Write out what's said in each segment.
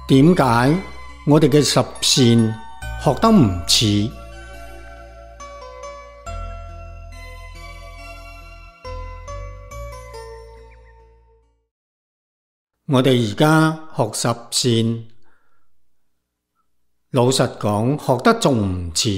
點解我哋嘅十善學得唔似？我哋而家學十善，老實講，學得仲唔似？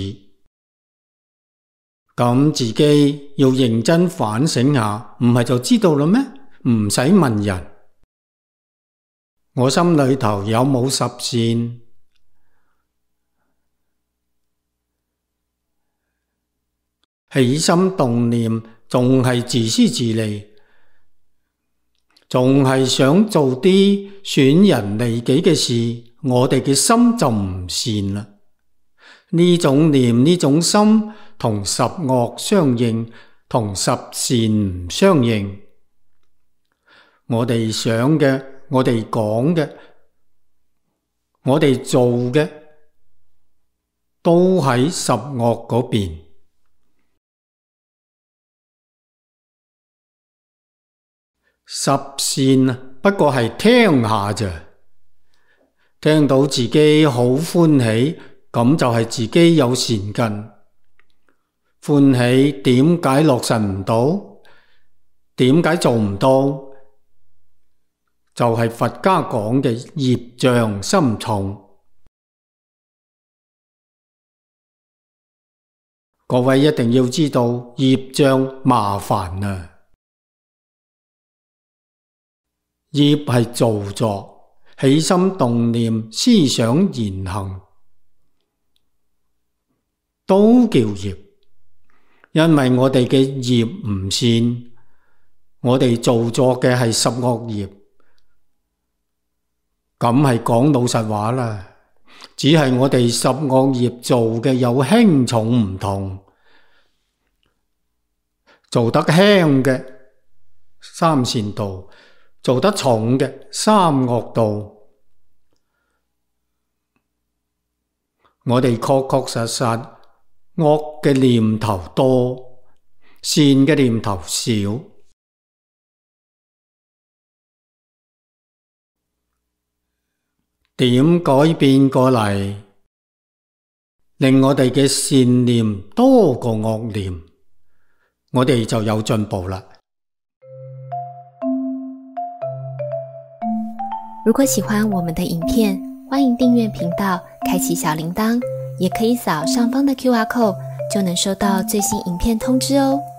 咁自己要認真反省下，唔係就知道啦咩？唔使問人。我心裏頭有冇十善？起心動念仲係自私自利，仲係想做啲損人利己嘅事，我哋嘅心就唔善啦。呢種念呢種心同十惡相應，同十善唔相應。我哋想嘅，我哋講嘅，我哋做嘅，都喺十惡嗰邊。十善不過係聽下咋，聽到自己好歡喜，咁就係自己有善根。歡喜點解落實唔到？點解做唔到？就係佛家講嘅業障深重。各位一定要知道，業障麻煩啊！業係造作，起心動念、思想言行都叫業。因為我哋嘅業唔善，我哋造作嘅係十惡業，咁係講老實話啦。只係我哋十惡業做嘅有輕重唔同，做得輕嘅三善道，做得重嘅三惡道。我哋確確實實惡嘅念頭多，善嘅念頭少。點改變過嚟，令我哋嘅善念多過惡念，我哋就有進步啦。 如果喜歡我們的影片，歡迎訂閱頻道，開啟小鈴鐺，也可以掃上方的QR code，就能收到最新影片通知哦。